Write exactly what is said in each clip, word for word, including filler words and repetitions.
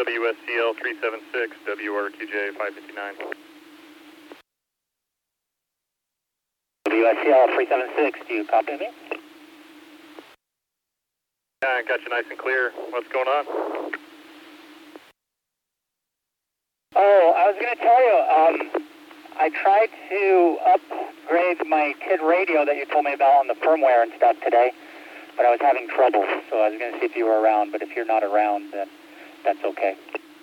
W S C L three seven six, W R Q J five fifty-nine. W S C L three seven six, do you copy me? Yeah, I got you nice and clear. What's going on? Oh, I was going to tell you, um, I tried to upgrade my kid radio that you told me about on the firmware and stuff today, but I was having trouble, so I was going to see if you were around, but if you're not around, then that's okay.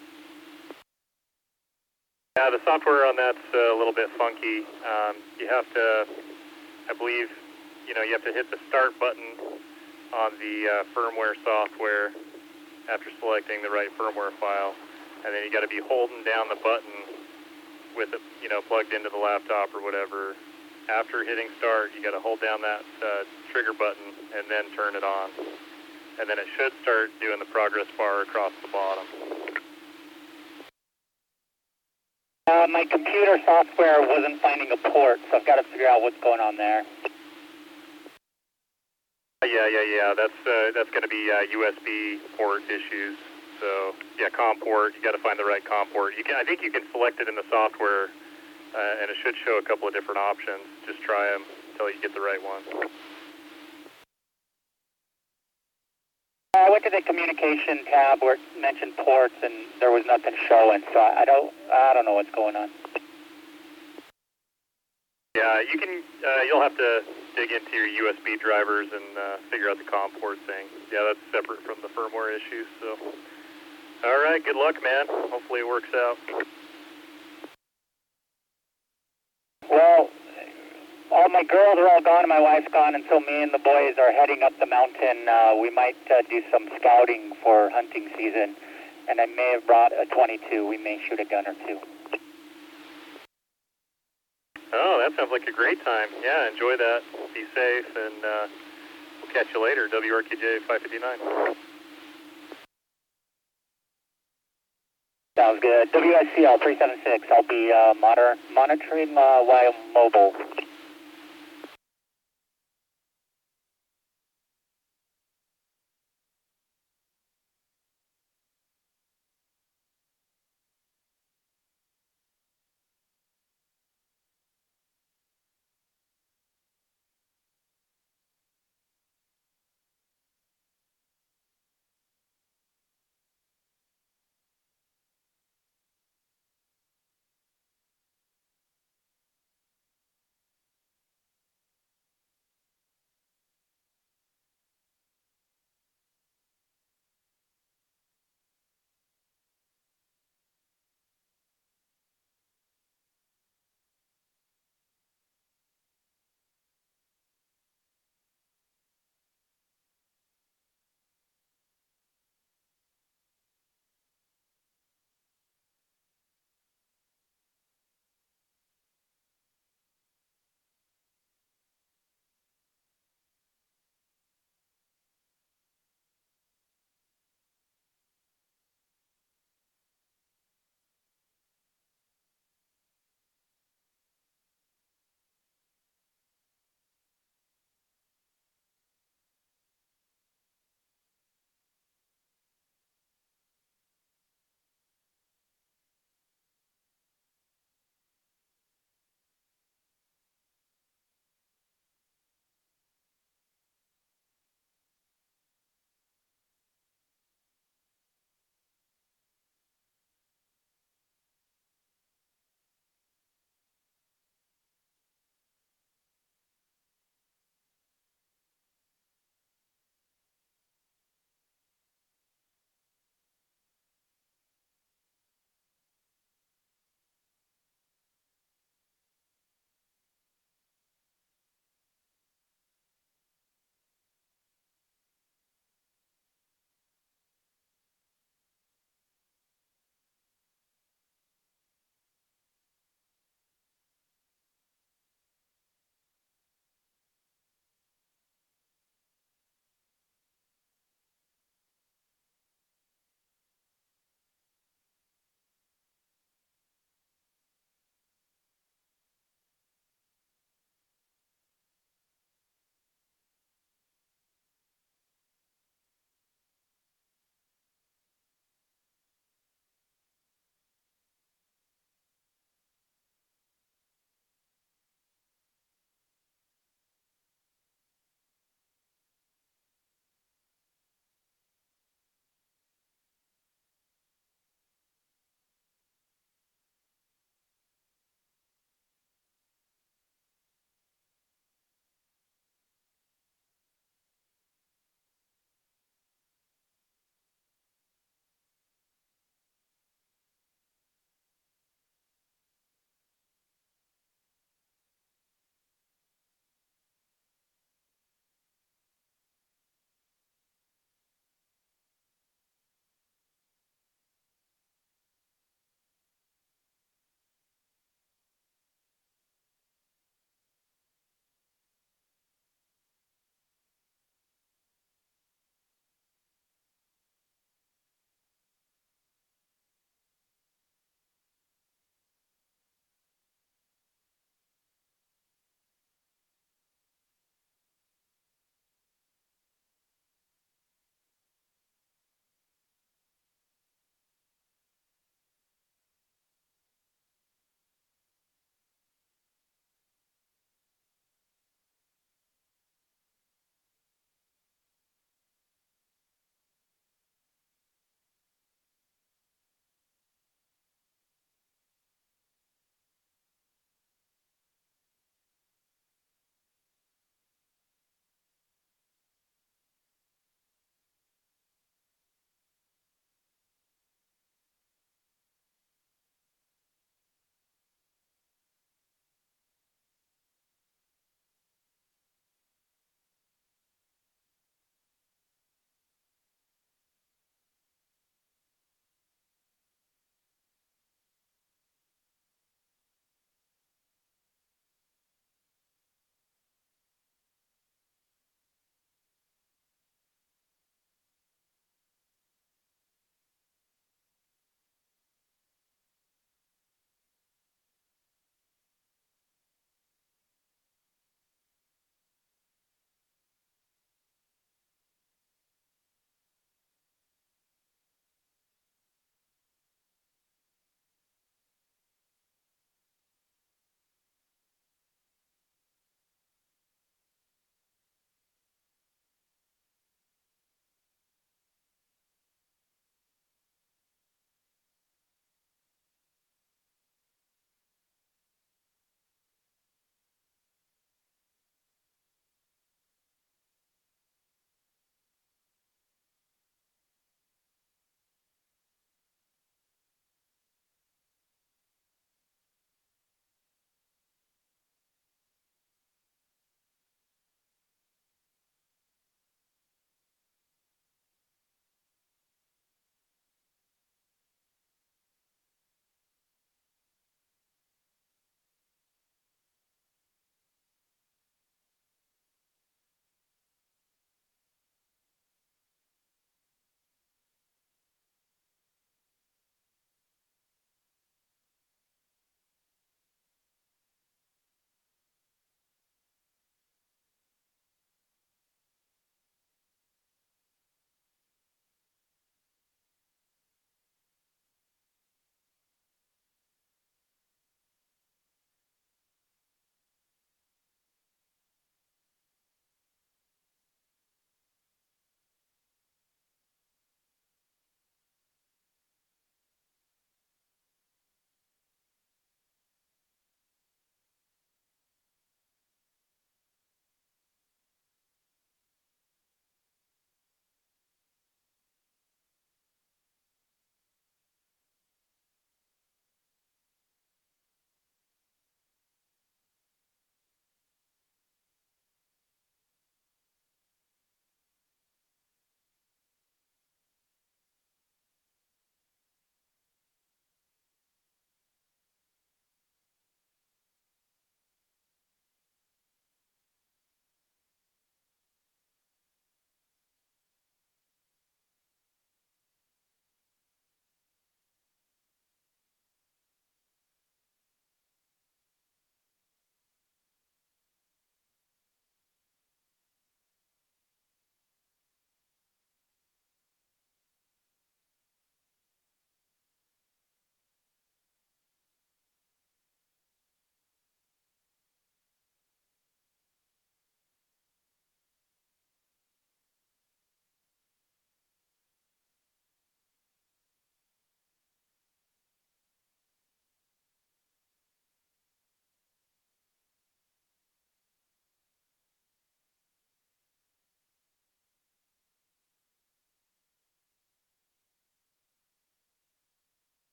Yeah, the software on that's a little bit funky. Um, you have to, I believe, you know, you have to hit the start button on the uh, firmware software after selecting the right firmware file, and then you got to be holding down the button with it, you know, plugged into the laptop or whatever. After hitting start, you got to hold down that uh, trigger button and then turn it on, and then it should start doing the progress bar across the bottom. Uh, my computer software wasn't finding a port, so I've got to figure out what's going on there. Yeah, yeah, yeah. That's uh, that's going to be uh, U S B port issues. So yeah, COM port. You got to find the right COM port. You can, I think you can select it in the software, uh, and it should show a couple of different options. Just try them until you get the right one. I went to the communication tab where it mentioned ports, and there was nothing showing. So I don't, I don't know what's going on. Yeah, you can. Uh, you'll have to dig into your U S B drivers and uh, figure out the COM port thing. Yeah, that's separate from the firmware issues. So, all right, good luck, man. Hopefully it works out. Well, all my girls are all gone and my wife's gone, and so me and the boys are heading up the mountain. Uh, we might uh, do some scouting for hunting season, and I may have brought a twenty-two. We may shoot a gun or two. Oh, that sounds like a great time. Yeah, enjoy that. Be safe, and uh, we'll catch you later. W R Q J five fifty-nine. Sounds good. W S C L three seven six. I'll be uh, moder monitoring uh, while mobile.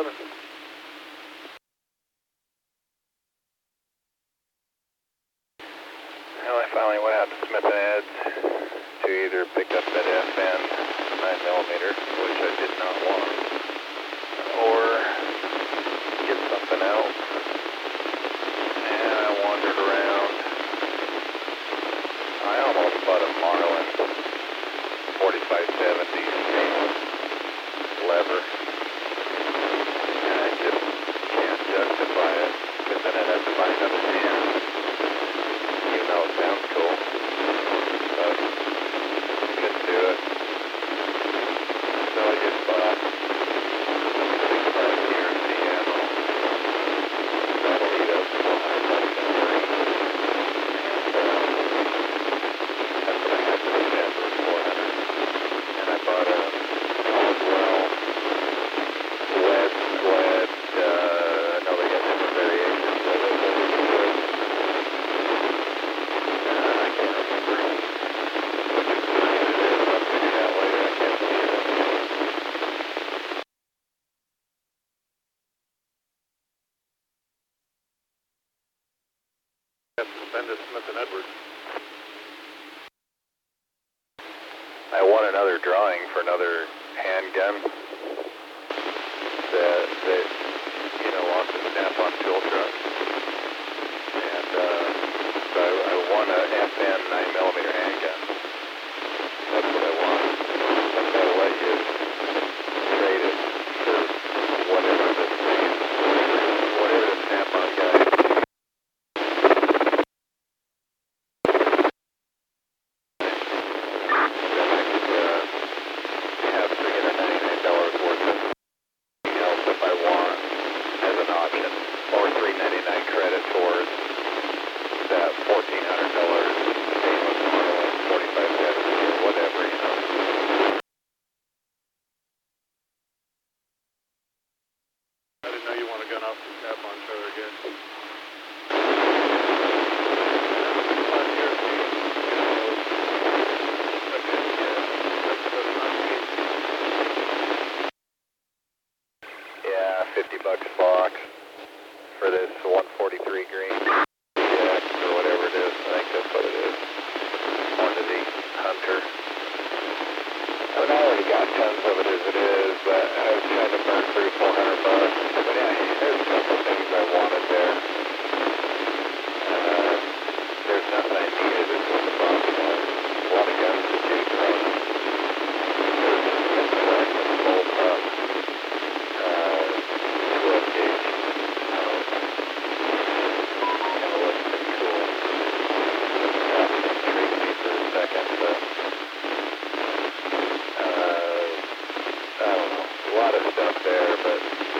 Well, I finally went out to Smith and Ed's to either pick up that F N nine millimeter, which I did not want, or get something else. And I wandered around. I almost bought a Marlin forty-five seventy stainless lever. And I just can't justify it, because then I'd have to buy another ten. Even though it sounds cool, but couldn't do it. So I just bought six pack here in Seattle. That'll eat up four hundred bucks in a week. And uh, that's what I had to look at for four hundred. And I bought a Caldwell lead sled. Uh, I know they got different variations of it, but it's good. Send to Smith and Edwards. I won another drawing for another handgun that, that you know, wants a snap-on tool truck. And uh, so I, I won a F N nine millimeter handgun. That's what I want. And they'll let you trade it for whatever the same, whatever the snap-on guy. fifty bucks a box for this one forty-three green X or whatever it is. I think that's what it is. Quantity Hunter. I mean, I already got tons of it as it is, but I was trying to burn through four hundred bucks. But yeah, there's a couple things I wanted there. Uh, there's nothing I needed is what the problem was. A lot of guns to choose from. There's a Smith and Wesson bolt up. twelve gauge. Um, kind of looks pretty cool. That intrigued me for a second, but uh, I don't know. A lot of stuff there, but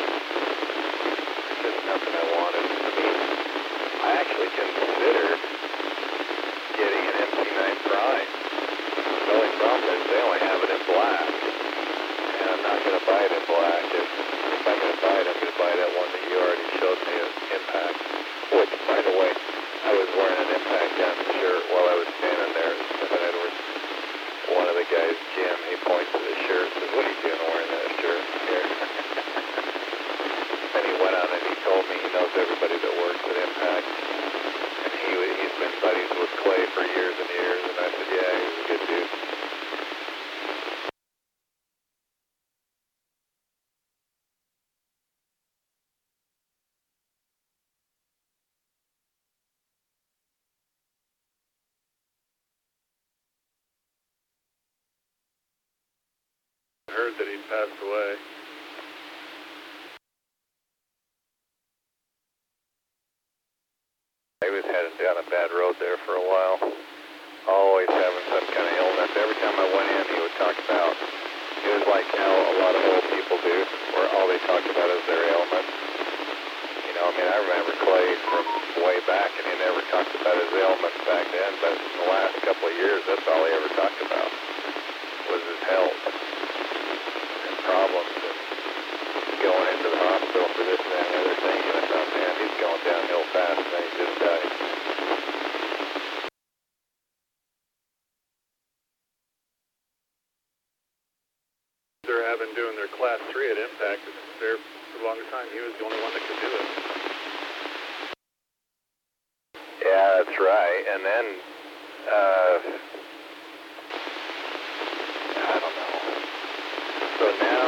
just nothing I wanted. I mean, I actually considered getting an M P nine Prime. The only problem is they only have it in black, and I'm not going to buy it in black. If, if I'm going to buy it, I'm going to buy that one that you already showed me at Impact. Which, by the way, I was wearing an Impact Gun shirt while I was standing there at Smith and Edwards. One of the guys, Jim, he points to the shirt and says, "What are you doing wearing that shirt here?" And he went on and he told me he knows everybody that works at Impact. And he, he's been buddies with Clay for years and years. And I said, yeah, he's a good dude. I heard that he'd passed away. He was heading down a bad road there for a while. Always having some kind of illness. Every time I went in, he would talk about, it was like how a lot of old people do, where all they talk about is their ailments. You know, I mean, I remember Clay from way back, and he never talked about his ailments back then, but in the last couple of years, that's all he ever talked about, was his health and problems. And three at Impact. There for the longest time, he was the only one that could do it. Yeah, that's right. And then, uh, I don't know. So now,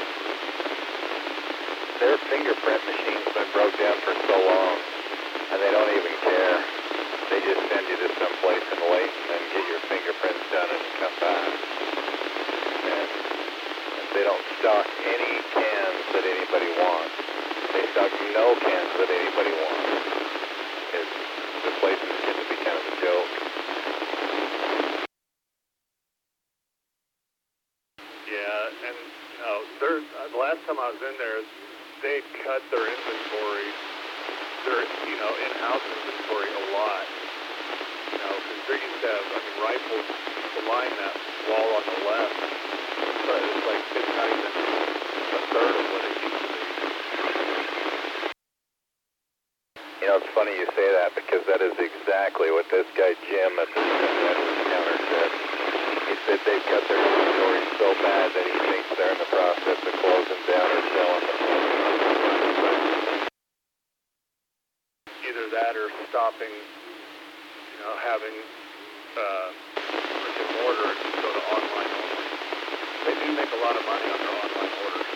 their fingerprint machine's been broke down for so long, and they don't even care. They just send you to some place and wait, and then get your fingerprints done and come back. And they don't stock any cans that anybody wants. They stock no cans that anybody wants. It's, the place is getting to be kind of a joke. Yeah, and you know, they're, uh, the last time I was in there, they cut their inventory, their you know in-house inventory a lot. You know, because they used to have, I mean, rifles to line that wall on the left, but it's like it's not even a third of what it used to be. You know, it's funny you say that because that is exactly what this guy Jim at the Edwards counter said. He said they've got their inventory so bad that he thinks they're in the process of closing down or selling them. Either that or stopping, you know, having uh, brick and mortar and just go to online only. They do make a lot of money on their online orders.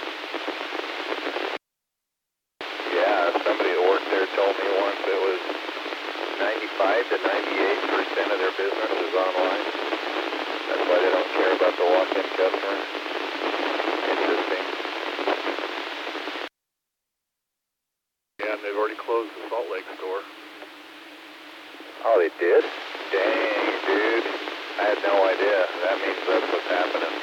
Yeah, somebody that worked there told me once it was ninety-five to ninety-eight percent of their business is online. That's why they don't care about the walk-in customer. Interesting. Yeah, and they've already closed the Salt Lake store. Oh, they did? Dang, dude. I had no idea. That means that's what's happening.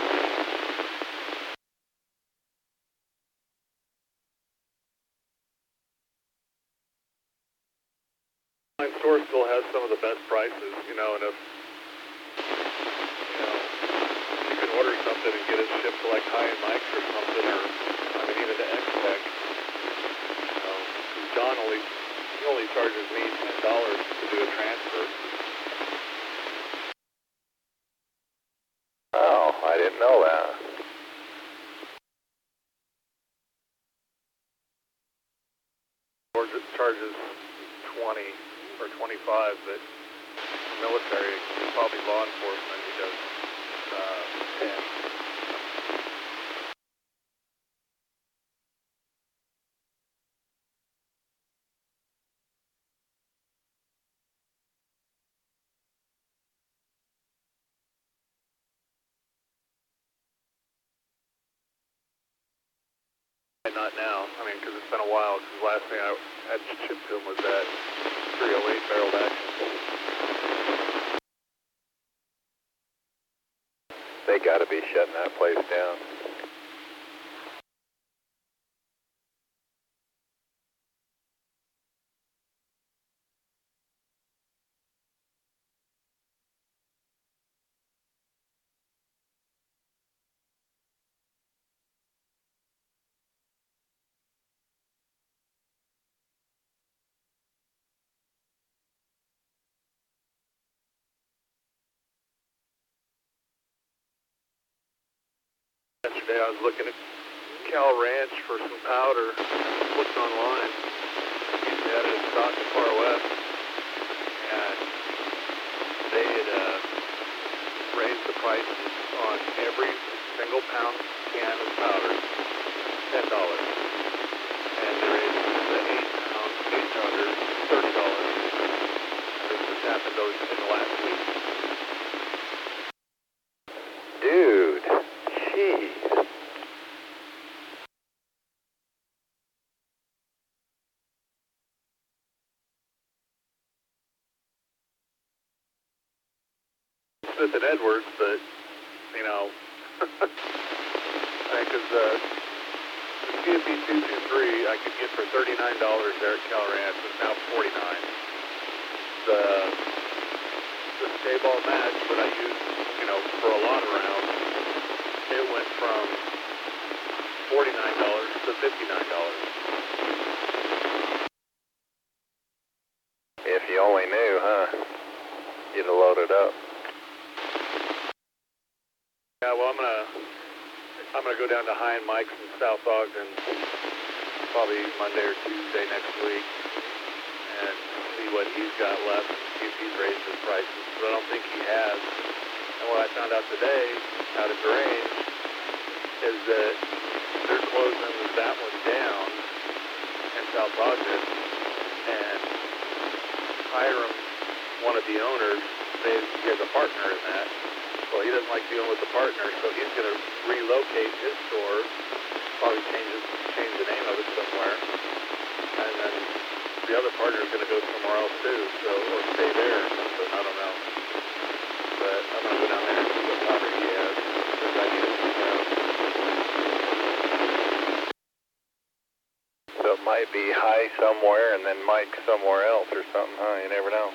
My store still has some of the best prices, you know, and if, you know, you can order something and get it shipped to like High and Mike's or something, or, I mean, even to X-Tech, you know, 'cause John only, he only charges me ten dollars to do a transfer. Oh, I didn't know that. Or just charges twenty or twenty-five, but military, probably law enforcement, he does uh, ten. Not now, I mean, because it's been a while, because the last thing I had shipped to him was that three oh eight barreled action. They gotta be shutting that place down. Yesterday I was looking at Cal Ranch for some powder, looked online, usually had it in stock in Far West, and they had uh, raised the prices on every single pound can of powder, ten dollars, and they raised the eight pound, eight pounder, thirty dollars. This just happened those in the last week. Dude, jeez. Smith and Edwards, but, you know, because uh, the C F B two twenty-three I could get for thirty-nine dollars there at Cal Ranch, it's now forty-nine dollars. The, the Stay-Ball match that I used, you know, for a lot of rounds, it went from forty-nine dollars to fifty-nine dollars. If you only knew, huh? You'd have loaded up. Yeah, well, I'm gonna, I'm going to go down to High and Mike's in South Ogden probably Monday or Tuesday next week and see what he's got left, see if he's raised his prices. But I don't think he has. And what I found out today out of Grange is that they're closing that one down in South Ogden, and Hiram, one of the owners, they, he has a partner in that. Well, he doesn't like dealing with the partner, so he's going to relocate his store, probably change, it, change the name of it somewhere, and then the other partner is going to go somewhere else too, so or stay there or something, I don't know. But I'm going to go down there and see what powder he has, because I need it to know. So it might be High somewhere and then Mike somewhere else or something, huh? You never know.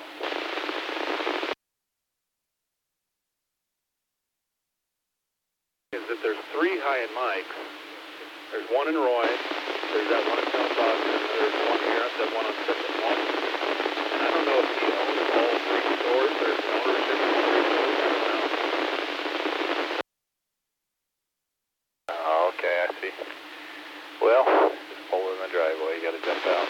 Is that there's three High and Mike's. There's one in Roy, there's that one in South Ogden, and there's one here, that one on Second One. And I don't know if he owns all three stores, there's ownership in all three stores, I don't know. Oh, okay, I see. Well, just pull in the driveway, you gotta jump out.